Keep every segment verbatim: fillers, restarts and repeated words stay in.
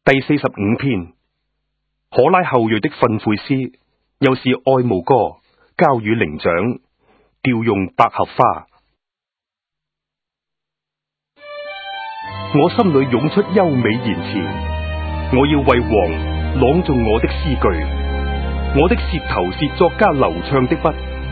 第四十五篇，可拉後裔的訓誨詩，又是愛慕歌，交與伶長，調用百合花。我心裏湧出優美言辭，我要為王朗誦我的詩句，我的舌頭是作家流暢的筆。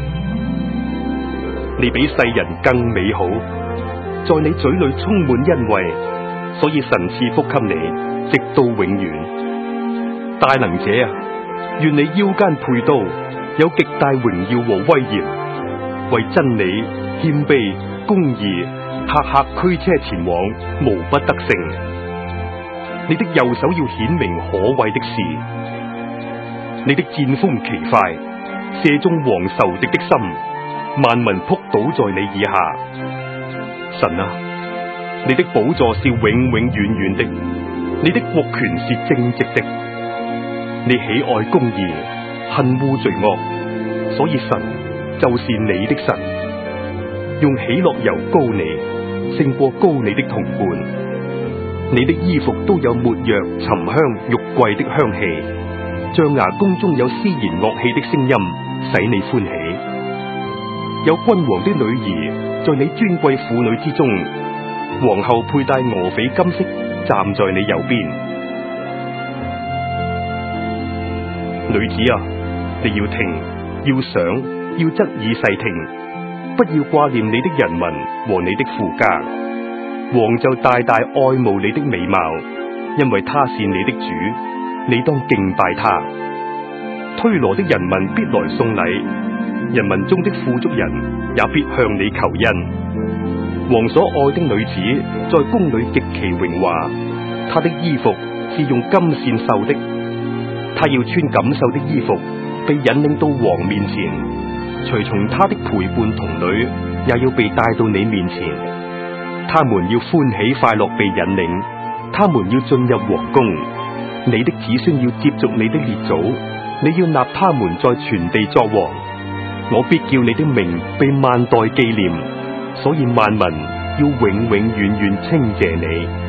你比世人更美好，在你嘴裏充滿恩惠，所以神賜福給你。直到永遠，大能者啊，願你腰間佩刀，有極大榮耀和威嚴，為真理、謙卑、公義，赫赫驅車前往，無不得勝。你的右手要顯明可畏的事，你的箭鋒奇快，射中王仇敵的心，萬民撲倒在你以下。神啊，你的寶座是永永遠遠的。你的國權是正直的，你喜愛公義，恨惡罪惡，所以神就是你的神，用喜樂油膏你，勝過膏你的同伴。你的衣服都有沒藥、沉香、玉桂的香氣，象牙宮中有絲弦樂器的聲音，使你歡喜。有君王的女兒在你尊貴婦女之中，皇后佩戴俄斐金飾，站在你右邊。女子啊，你要聽，要想，要側耳細聽，不要掛念你的人民和你的父家。王就大大愛慕你的美貌，因為他是你的主，你當敬拜他。推羅的人民必來送禮，人民中的富足人也必向你求恩。王所愛的女子在宮裏極其榮華，她的衣服是用金線繡的，她要穿錦繡的衣服，被引領到王面前，隨從她的陪伴童女也要被帶到你面前，他們要歡喜快樂被引領，他們要進入皇宮，你的子孫要接續你的列祖，你要立他們在全地作王，我必叫你的名被萬代紀念，所以萬民要永永遠遠稱謝你。